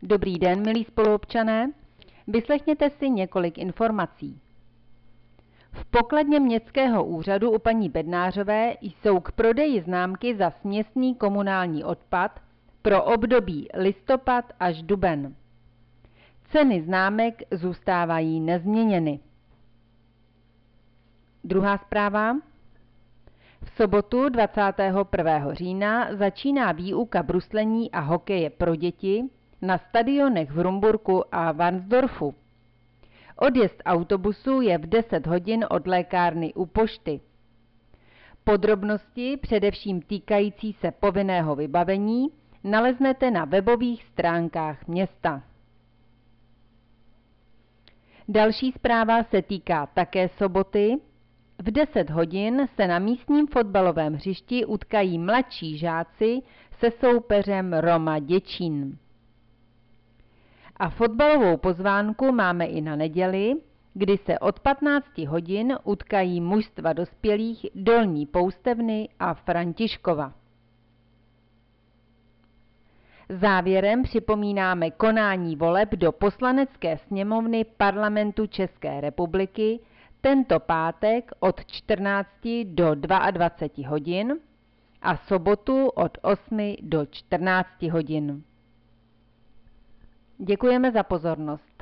Dobrý den, milí spoluobčané. Vyslechněte si několik informací. V pokladně městského úřadu u paní Bednářové jsou k prodeji známky za směsný komunální odpad pro období listopad až duben. Ceny známek zůstávají nezměněny. Druhá zpráva. V sobotu 21. října začíná výuka bruslení a hokeje pro děti na stadionech v Rumburku a Varnsdorfu. Odjezd autobusu je v 10 hodin od lékárny u pošty. Podrobnosti, především týkající se povinného vybavení, naleznete na webových stránkách města. Další zpráva se týká také soboty. V 10 hodin se na místním fotbalovém hřišti utkají mladší žáci se soupeřem Roma Děčín. A fotbalovou pozvánku máme i na neděli, kdy se od 15 hodin utkají mužstva dospělých Dolní Poustevny a Františkova. Závěrem připomínáme konání voleb do Poslanecké sněmovny Parlamentu České republiky tento pátek od 14 do 22 hodin a sobotu od 8 do 14 hodin. Děkujeme za pozornost.